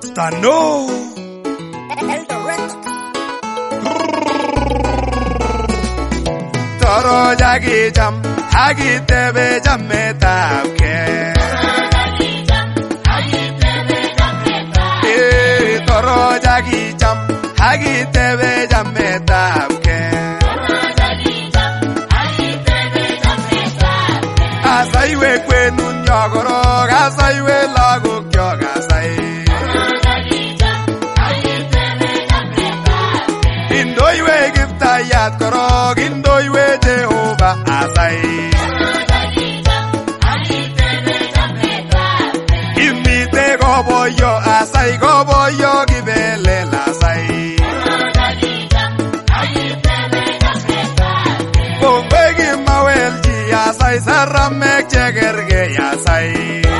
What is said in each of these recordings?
Tano Toro jagi jam hagi tebe jametavke Toro jagi jam hagi tebe jametavke Asaiwe kwenu nyogoro asaiwe lagu kyoga sai Indoiwe giftayat korog indoiwe Jehovah asai Imite goboyo asai goboyo gibele lasai Bombegi mawelji asai saramek jegerge asai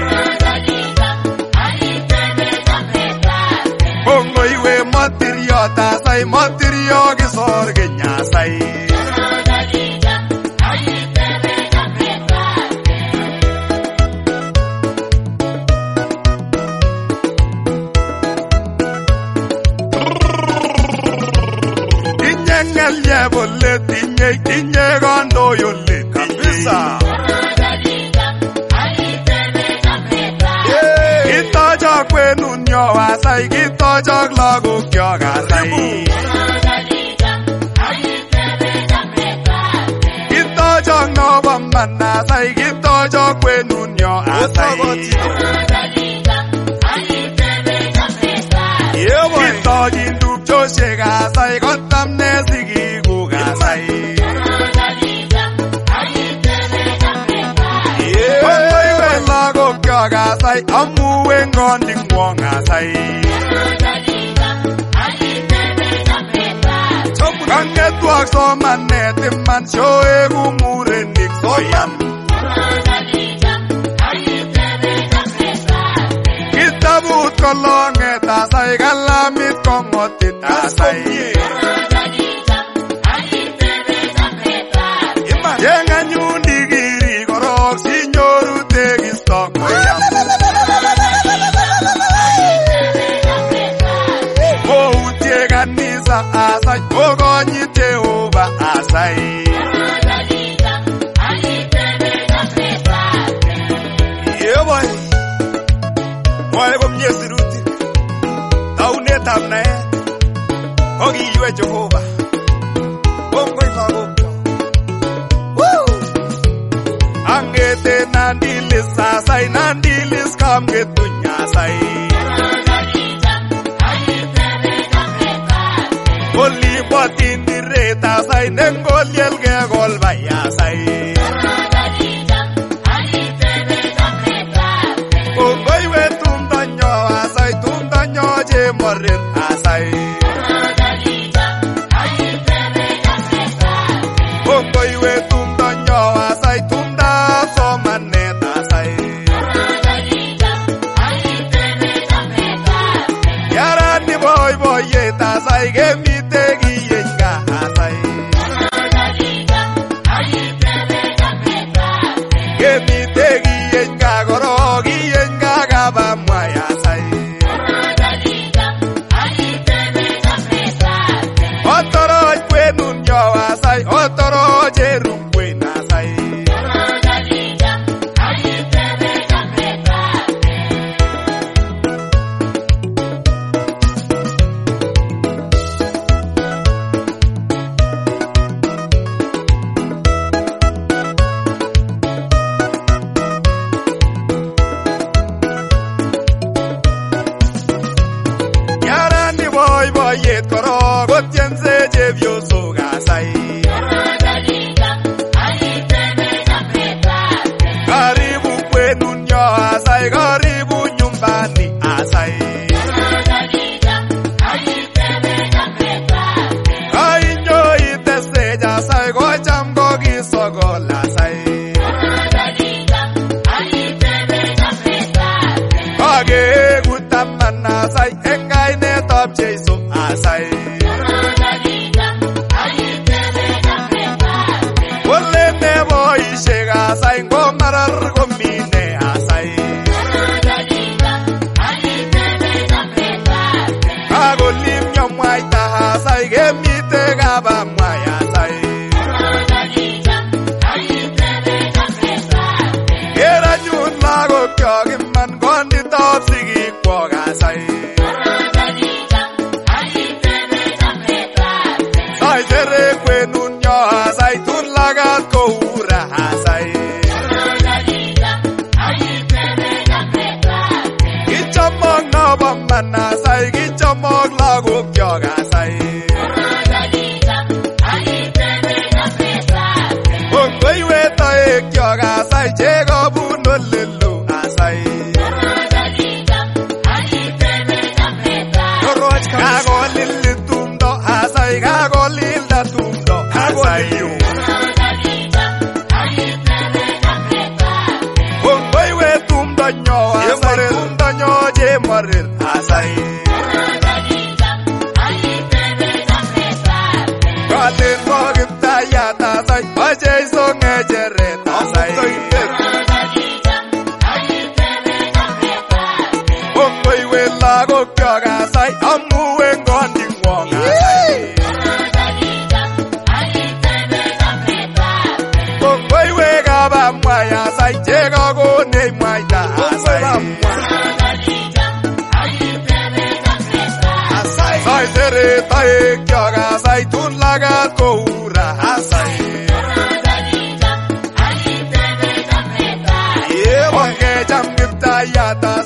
Bongo iwe motirio tasai motirio gisorge nyasai Tinyengel yebolle tinye gondo yolle kabisa Gitojok kwenu nyo asai gitojok lagu kyok asai Gitojok nobo man asai gitojok kwenu nyo asai Gitojin dupchoshek asai kotamne sigiguk asai Kondoiwe lagok kyok asai amuwe ngondingwong asai Kangetwak somanet iman shoegu murenik soyam Kitabut kolonget asai kalamit kongotit asai Yenganyun digiri korok sinyoru tegisto koyam Koutye kanisa asai kokonyi Jehovah asai Yeboy Mwae komye sirutik Taunetab naet Kokiiwe Jehovah Kongoi lagokcho Angete nandilis asai nandilis kamgetuny asai Koli botindiret asai nengoliel kekol bai asai Kongoiwe tumdo nyo asai tumdo nyo chemoret asai Kongoiwe tumdo nyo asai tumdab somanet asai Yarani boyboyet asai kemite kiyenga asai Kemite kiyenga korok kiyenga kabamwai asai Otoroch kwenun nyo asai otoroch erukwen asai Yarani boyboyet korok kotiense chepyosok asai Karibu kwenun nyo asai karibu nyumbani asai Kainyo itesech asai kocham kokisokol asai Kakeeku taman asai eng kainetab Jeiso asai Ole neboishek asai ngomarar komine asai tun lagokyok iman konditab sigikwok asai. Saisere kwenunyo asai tun lagat koura asai. Kichamok nobo man asai kichamok lagokyok asai. Kongoi toekyok asai chekobun olelo asai. Kakolil tumdo asai kakolilda tumdo asai. Kongoi tumdo nyo asai tumdo nyo chemorir asai. Kalin mo Kiptayat asai Jeiso ngecheret asai. Kongoi we lagokyok asai amu en kondingwong asai. Kongoi we kabamwai asai chekakonech mwaita asai. Saisere toekyok asai tun lagat koura asai. Ongecham Kiptayat